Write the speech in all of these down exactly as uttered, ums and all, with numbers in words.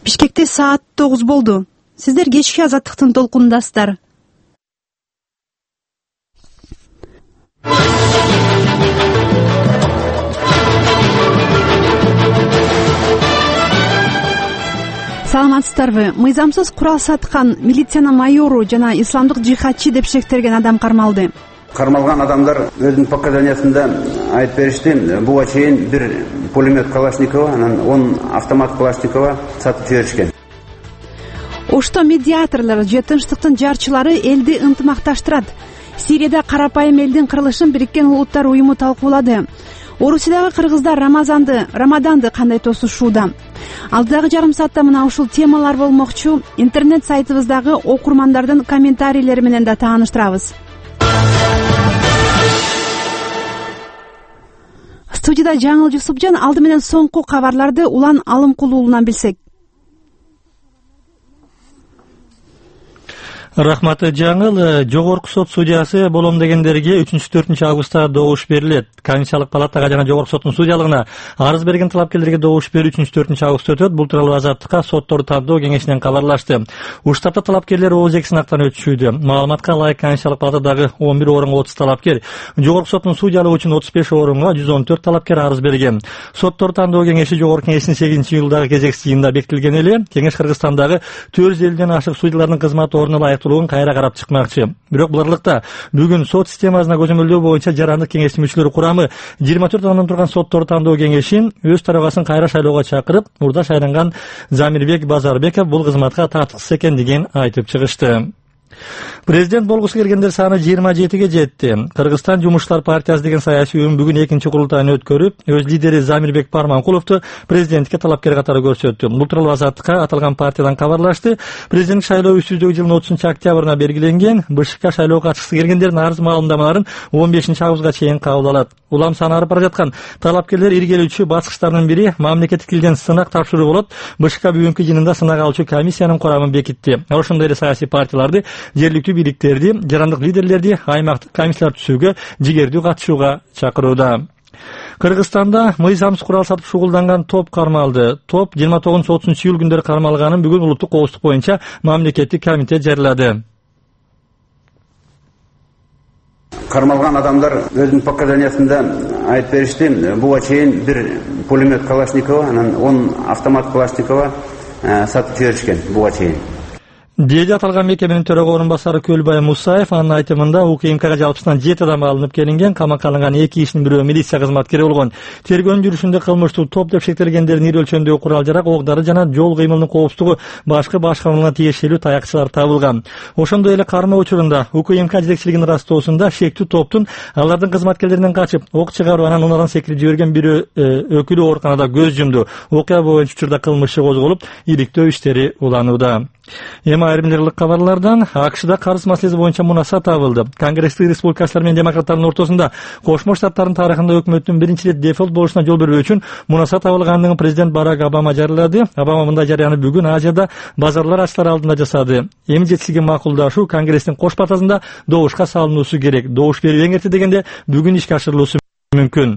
Бишкекте саат тогуз болду. Сиздер кечки азаттыктын толкунундасыздар. Саламатсыздарбы? Мыйзамсыз курал саткан милициянын майору жана исламдык жихадчы деп шектелген адам кармалды. Кармалган адамдар өзүнүн показаниясында айтып беришти. Буга чейин бир пулемет Калашникова, анан он автомат Калашникова сатып жиберишкен. Ошто медиаторлор же тынчтыктын жарчылары элди ынтымакташтырат. Сирияда карапайым элдин кырылышын Бириккен Улуттар уюму талкуулады. Орусиядагы кыргыздар Рамазанды, Рамаданды кандай тосушууда? Алдыдагы жарым саатта мына ушул темалар болмокчу. Интернет сайтыбыздагы окурмандардын комментарийлери менен да тааныштырабыз. Студияда Жаңыл Жусупжан, алды менен соңку кабарларды Улан Алымкулуулунан билсек. Рахматы Жаңыл, жогорку сот судьясы болом дегендерге үчүнчү төртүнчү августта добуш берилет. Конституциялык палатага жана жогорку соттун судьялыгына арыз берген талапкерлерге добуш берүү үчүнчү төртүнчү августта өтөт. Бул тууралуу Азаттыкка сотторду тандоо кеңешинен кабарлашты. Уштапта талапкерлер ооз эки сынактан өтүшүүдө. Маалыматка ылайык Конституциялык палатадагы он бир орунга отуз талапкер, жогорку соттун судьялыгы үчүн отуз беш орунга жүз он төрт талапкер арыз берген. Сотторду тандоо кеңеши жогорку кеңештин сегизинчи июлдагы кезекси жыйынында бекитилген эле. Кеңеш Кыргызстандагы төрт жүз элүүдөн ашык судьялардын кызмат ордуна кайра карап чыкмакчы. Бирок буларлыкта бүгүн сот системасына көзөмөлдөө боюнча жарандык кеңештин мүчөлөрү курамы жыйырма төрт адамдан турган сотторду тандоо кеңешин өз тарабасын кайра шайлоого чакырып, мурда шайланган Замирбек Базарбеков бул кызматка тартыксыз экендигин айтып чыгышты. Президент болгусу келгендер саны жыйырма жетиге жетти. Кыргызстан Жумушчулар партиясы деген саясий уюм бүгүн экинчи курултайын өткөрүп, өз лидери Замирбек Парманкуловду президентке талапкер катары көрсөттү. Бул тууралуу Азаттыкка аталган партиядан кабарлашты. Президент шайлоо үчүнчү жылдын отузунчу октябрына белгиленген. БШК шайлоого катышкысы келгендердин арыз маалымдамаларын он бешинчи августка чейин кабыл алат. Улам саны арып бара жаткан талапкерлер иргелүүчү баскычтардын бири мамлекеттик тилден сынак тапшыруу болот. БШК бүгүнкү жыйынында сынак алуучу комиссиянын курамын бекитти. Ошондой эле саясий партияларды, жергиликтүү бийликтерди, жарандык лидерлерди аймактык комиссиялар түзүүгө жигердүү катышууга чакырууда. Кыргызстанда мыйзамсыз курал сатып шугулданган топ кармалды. Топ жыйырма тогузунчу отузунчу июль күндөрү кармалганын бүгүн улуттук коопсуздук боюнча мамлекеттик комитет жарыялады. Кармалган адамдар өзүнүн показаниясында айтып беришти. Буга чейин бир пулемет Калашникова, анан он автомат Калашникова сатып жиберишкен буга чейин. Деди аталган мекеменин төрөгө орун басары Көлбай Мусаев анын айтымында УКМКга жалпысынан жети адам алынып келинген, камакка алынган эки кишинин бирөө милиция кызматкери болгон. Тергөөнүн жүрүшүндө кылмыштуу топ деп шектелгендердин ири өлчөмдөгү курал жарак, оокдары жана жол кыймылынын коопсуздугу башкы башкармаларга тиешелүү таякчылар табылган. Ошондой эле кармоо учурунда УКМК жетекчилигинин ырастоосунда шектүү топтун алардын кызматкерлеринен качып, ок чыгарып анан унадан секирип жиберген бирөө өкүлү ооруканада көз жумду. Окуя боюнча учурда кылмыш иши козголуп, иликтөө иштери уланууда. Эми айрым жерлик кабарлардан АКШда карыз маселеси боюнча мунаса табылды. Конгресстик республикачылар менен демократтардын ортосунда Кошмо Штаттардын тарыхында өкмөттүн биринчи ирет дефолт болушуна жол бербөө үчүн мунаса табылгандыгын президент Барак Обама жарыялады. Обама мындай жарыяны бүгүн Азияда базарлар ачылар алдында жасады. Эми жетишиге макулдашуу Конгресстин кош палатасында добушка салынуусу керек. Добуш берүү эң эрте дегенде бүгүн ишке ашырылуусу мүмкүн.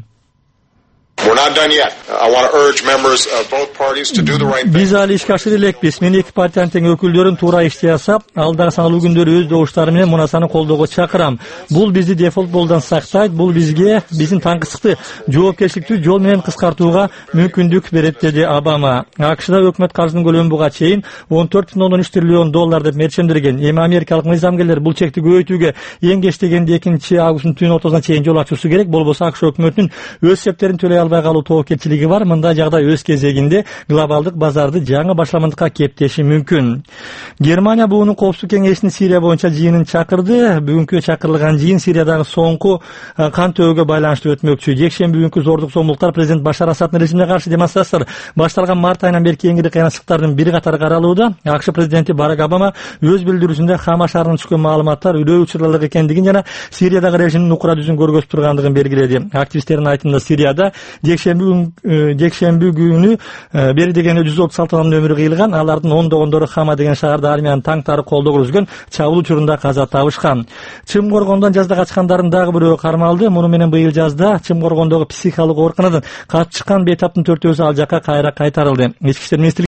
Биз али ишке ашыра элекпиз. Мен эки партиянын тең өкүлдөрүн туура ишти жасап, алдагы саналуу күндөрү өз добуштары менен мунасаны колдоого чакырам. Бул бизди дефолт болудан сактайт, бул бизге биздин таңкысыкты жоопкерчиликтүү жол менен кыскартууга мүмкүндүк берет, деди Обама. АКШда өкмөт каржынын көлөмү буга чейин он төрт бүтүн ондон үч триллион доллар деп мерчемдирген. Эми америкалык мыйзамгерлер бул чекти көбөйтүүгө эң кеч дегенде экинчи августтун түн ортосуна чейин жол ачуусу керек. Болбосо АКШ өкмөтүнүн өз септерин төлөй албай калуу тобокелчилиги бар. Мындай жагдай өз кезегинде глобалдык базарды жаңы башламандыкка кептеши мүмкүн. Германия буунун коопсуздук кеңешинин Сирия боюнча жыйынын чакырды. Бүгүнкү чакырылган жыйын Сириядагы соңку кан төөгө байланыштуу өтмөкчү. Жекшемби күнкү зордук зомбулуктар президент Башар Асаддын режимине каршы демонстрациялар башталган март айынан бери кеңири кыйынчылыктардын бири катары каралууда. АКШ президенти Барак Обама өз билдирүүсүндө Хама шаарынан түшкөн маалыматтар үрөө учурларлык экендигин жана Сириядагы режимдин укура жүзүн көргөзүп тургандыгын белгиледи. Активисттердин айтымында Сирияда жекшемби жекшемби күнү бери дегенде жүз отуз алты адамдын өмүрү кыйылган. Алардын ондогондору Хама деген шаарда армиянын танктары колдоо көргөзгөн чабуул учурунда каза табышкан. Чымкоргондон жазда качкандардын дагы бирөө кармалды. Муну менен быйыл жазда Чымкоргондогу психикалык ооруканадан качып чыккан бейтаптын төртөөсү ал жакка кайра кайтарылды. Ички иштер министрлиги